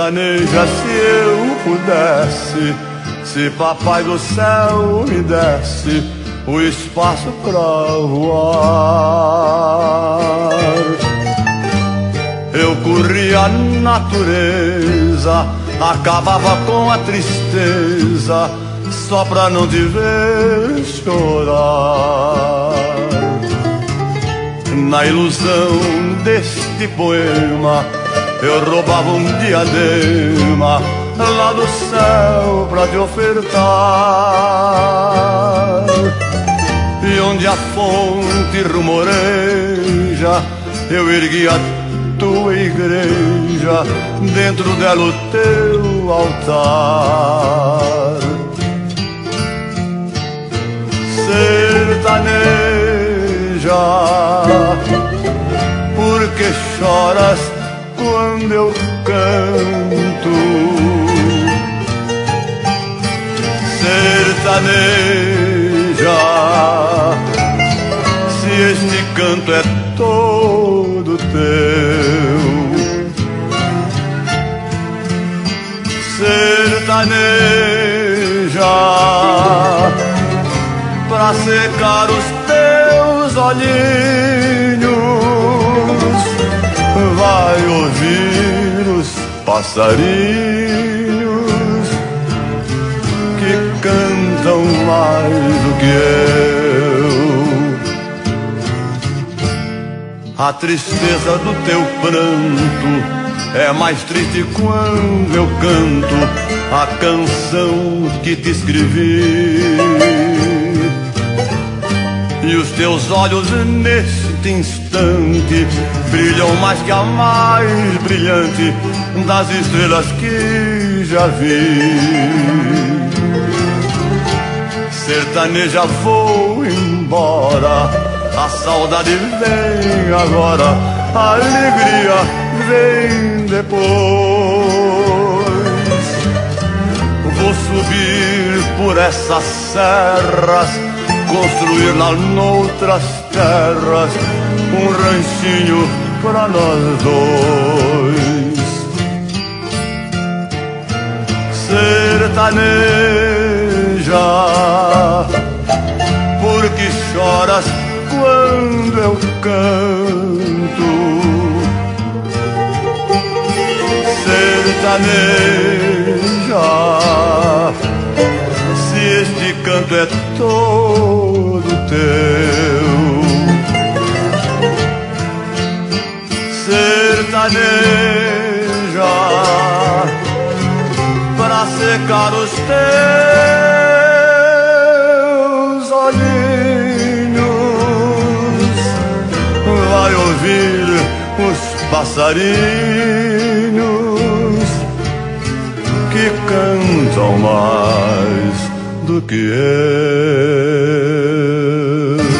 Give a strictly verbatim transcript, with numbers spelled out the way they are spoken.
sertaneja, se eu pudesse, se papai do céu me desse o espaço pra voar, eu corria a natureza, acabava com a tristeza, só pra não te ver chorar. Na ilusão deste poema, eu roubava um diadema lá do céu pra te ofertar. E onde a fonte rumoreja, eu ergui a tua igreja, dentro dela o teu altar. Sertaneja, por que choras quando eu canto? Sertaneja, se este canto é todo teu. Sertaneja, pra secar os teus olhinhos, vai ouvir os passarinhos que cantam mais do que eu. A tristeza do teu pranto é mais triste quando eu canto a canção que te escrevi. E os teus olhos neste instante brilham mais que a mais brilhante das estrelas que já vi. Sertaneja, vou embora, a saudade vem agora, a alegria vem depois. Vou subir por essas serras, construir lá noutras terras um ranchinho pra nós dois. Sertaneja, por que choras quando eu canto? Sertaneja, se este canto é todo teu. Sertaneja, pra secar os teus olhinhos, vai ouvir os passarinhos que cantam mais do que eu.